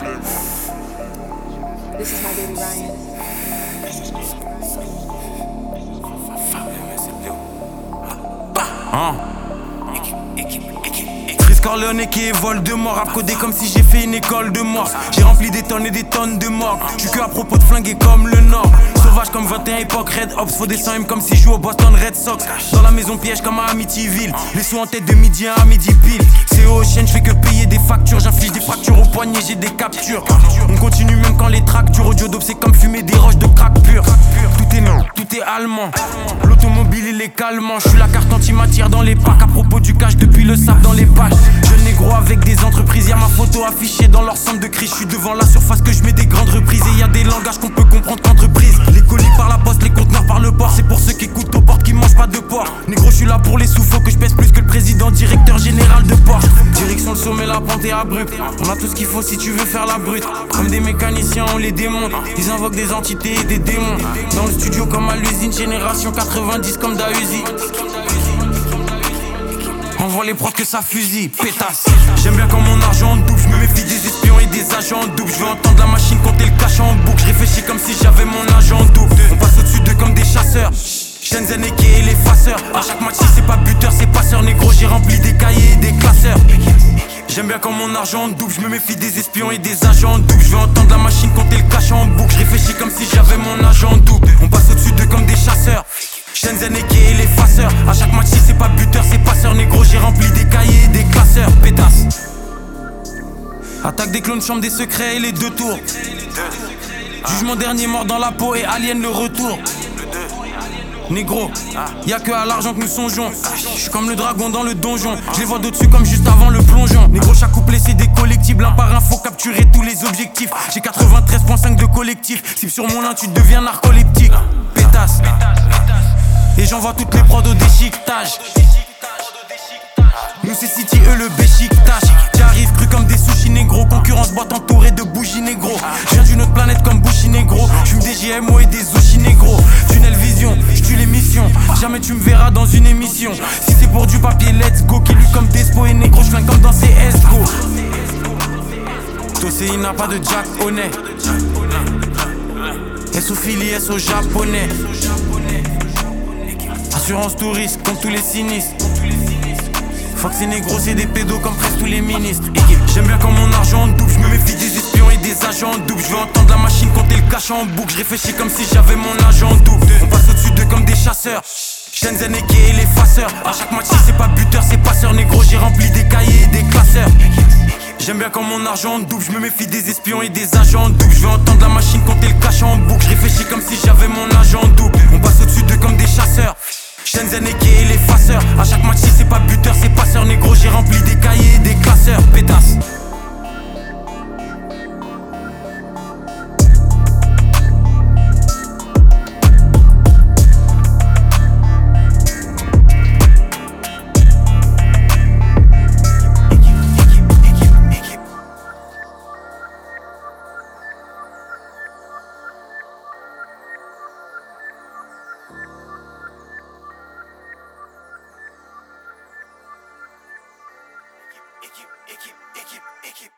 This is my baby Ryan. Chris Corleone qui évole de mort, rap codé comme si j'ai fait une école de morse. J'ai rempli des tonnes et des tonnes de morgue. J'suis que à propos de flinguer comme le Nord. Sauvage comme 21 époque, Red Ops. Faut des 100 M comme si je joue au Boston Red Sox. Dans la maison piège comme à Amityville. Les sous en tête de midi à midi pile. C'est au chaîne, j'fais que payer des factures. J'inflige des fractures au poignet, j'ai des captures. On continue même quand les tracks durent. Audio dope, c'est comme fumer des roches de crack pur. Tout est allemand. L'automobile il est calmant. J'suis la carte anti-matière dans les packs. À propos du cash depuis le sable dans les pages. Jeune négro avec des entreprises. Y'a ma photo affichée dans leur centre de crise. J'suis devant la surface que j'mets des grandes reprises. Et y'a des langages qu'on peut comprendre qu'entreprise. Les colis par la poste, les conteneurs par le port. C'est pour ceux qui écoutent aux portes qui mangent pas de porc. Négro j'suis là pour les sous. Faut que j'pèse plus que le président directeur général de Porsche. Direction le sommet, la pente est abrupte. On a tout ce qu'il faut si tu veux faire la brute. Comme des mécaniciens on les démonte. Ils invoquent des entités et des démons. Dans le studio comme à l'usine. Génération 90 comme Dahuzi. Envoie les prods que ça fusille, pétasse. J'aime bien quand mon argent double. Je me méfie des espions et des agents doubles. Je veux entendre la machine compter le cash en boucle. Je réfléchis comme si j'avais mon agent double. On passe au-dessus d'eux comme des chasseurs. Shenzhen et l'effaceur. À chaque match si c'est pas buteur c'est passeur. Négro j'ai rempli des cahiers et des classeurs. J'aime bien quand mon argent double. Je me méfie des espions et des agents doubles. Je veux entendre la machine compter le cash en boucle. Je réfléchis comme si j'avais mon agent double. On passe au-dessus d'eux comme des chasseurs. Shenzhen et l'effaceur. À chaque match si c'est pas buteur c'est passeur. Négro j'ai rempli des cahiers et des classeurs. Pétasse. Attaque des clones, chambre des secrets et les deux tours. Jugement dernier mort dans la peau et Alien le retour. Négro, y'a que à l'argent que nous songeons. J'suis comme le dragon dans le donjon. Je les vois d'au-dessus comme juste avant le plongeon. Négro, chaque couplet c'est des collectibles. Un par un faut capturer tous les objectifs. J'ai 93.5 de collectif. Si sur mon lin tu deviens narcoleptique. Pétasse. Et j'envoie toutes les prods au déchiquetage. Nous c'est City, eux le béchiquetage. J'arrive cru comme des sushis négro. Concurrence boîte entourée de bougies négro. J'viens d'une autre planète comme Bushi négro. J'fume des GMO et des sushis négro. Tunnel vision, j'tue l'émission. Jamais tu me verras dans une émission. Si c'est pour du papier, let's go. Qui lui comme Despo et négro. J'flingue comme dans CSGO. Tosé il n'a pas de Jack honnête. S au Philly, S au japonais. Assurance touriste, comme tous les sinistres. Fuck ces négros, c'est des pédos comme presque tous les ministres. J'aime bien quand mon argent double. Je me méfie des espions et des agents doubles. Je veux entendre la machine compter le cash en boucle. Je réfléchis comme si j'avais mon agent double. On passe au-dessus d'eux comme des chasseurs. Shenzhen et l'effaceur. À chaque match si c'est pas buteur c'est passeur. Négro j'ai rempli des cahiers et des classeurs. J'aime bien quand mon argent double. Je me méfie des espions et des agents doubles. Je veux entendre la machine compter le cash en boucle. Je réfléchis comme si j'avais mon agent double. On passe au-dessus d'eux comme des chasseurs. Shenzhen et l'effaceur. À chaque match si c'est pas buteur c'est passeur. Négro j'ai rempli des cahiers et des classeurs. Pétasse. Équipe.